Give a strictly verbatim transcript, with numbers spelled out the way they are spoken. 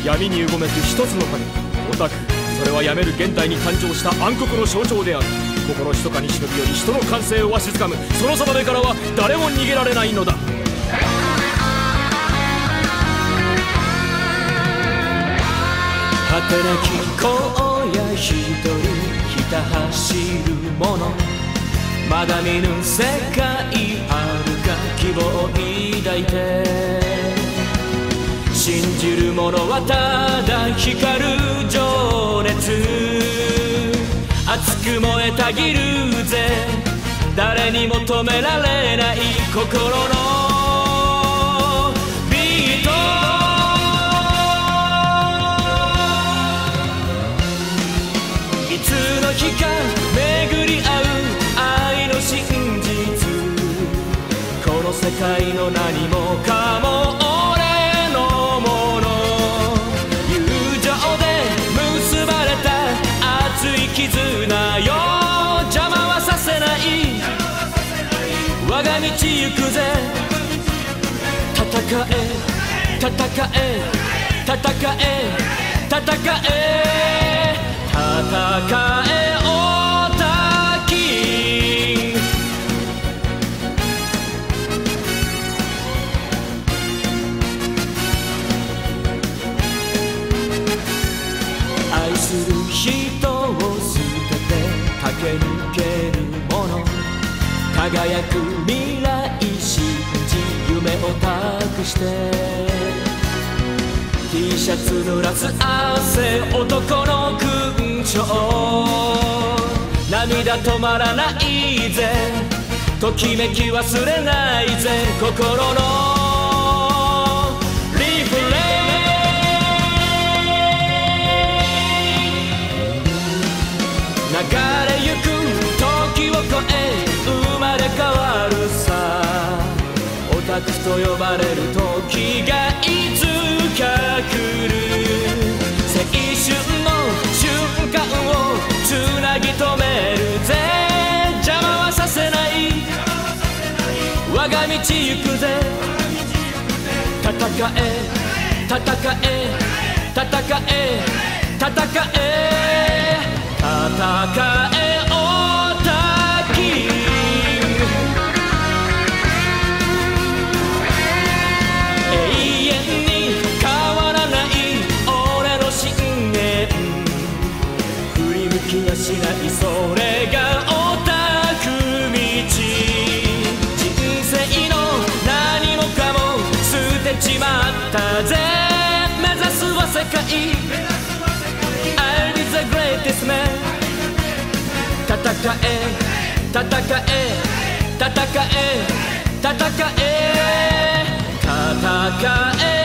闇にうごめく一つの影、オタク。それはやめる現代に誕生した暗黒の象徴である。心ひそかに忍び寄り人の感性をわしづかむ、その定めからは誰も逃げられないのだ。 果てなき荒野一人ひた走る者、まだ見ぬ世界あるか希望を抱いて、信じる者はただ光る情熱、熱く燃えたぎるぜ、誰にも止められない心のビート。いつの日か巡り合う愛の真実、この世界の何もかも俺のもの、友情で結ばれた熱い絆よ、邪魔はさせない、我が道行くぜ。戦え戦え戦え戦え戦えオタキン。愛する人を捨てて駆け抜ける者、輝く未来信じ夢を託して、T シャツ濡らす汗男の勲章、涙止まらないぜ、ときめき忘れないぜ、心のリフレイン。流れゆく時を超え生まれ変わるさ、オタクと呼ばれる時がいつか来る、青春の瞬間をつなぎ止めるぜ、邪魔はさせない、我が道行くぜ。戦え戦え戦え戦え戦えオタキン。気がしない、それがオタク道、人生の何もかも捨てちまったぜ、目指すは世界 I'll be the greatest man。 戦え戦え戦え戦え戦え